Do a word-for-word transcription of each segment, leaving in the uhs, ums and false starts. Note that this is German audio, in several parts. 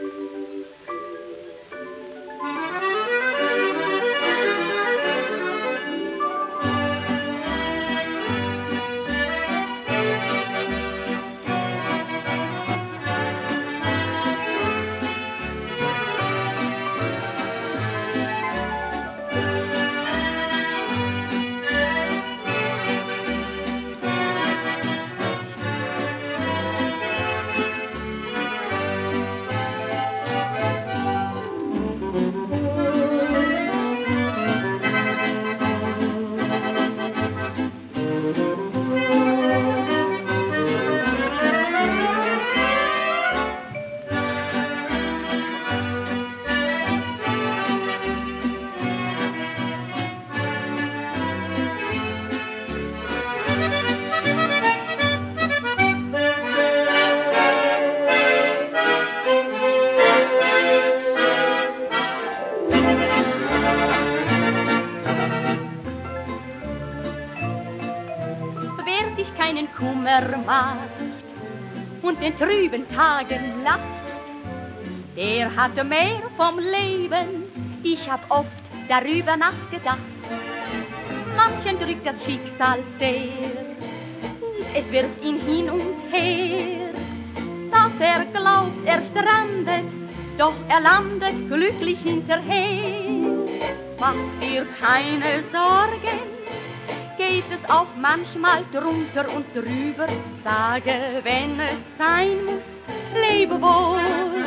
Kummer macht und den trüben Tagen lacht, der hatte mehr vom Leben, ich hab oft darüber nachgedacht. Manchen drückt das Schicksal sehr, es wirft ihn hin und her, dass er glaubt, er strandet, doch er landet glücklich hinterher. Mach dir keine Sorgen, geht es auch manchmal drunter und drüber, sage, wenn es sein muss, lebe wohl.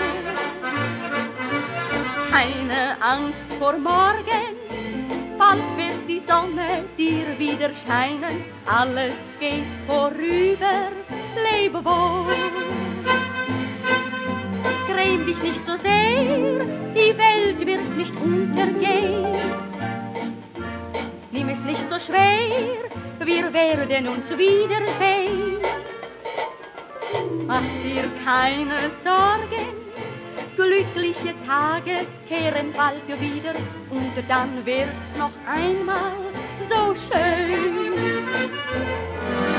Keine Angst vor morgen, bald wird die Sonne dir wieder scheinen, alles geht vorüber, lebe wohl. Gräm dich nicht so sehr, die Welt wird nicht untergehen. Nimm es nicht so schwer, wir werden uns wiedersehen. Mach dir keine Sorgen, glückliche Tage kehren bald wieder und dann wird's noch einmal so schön.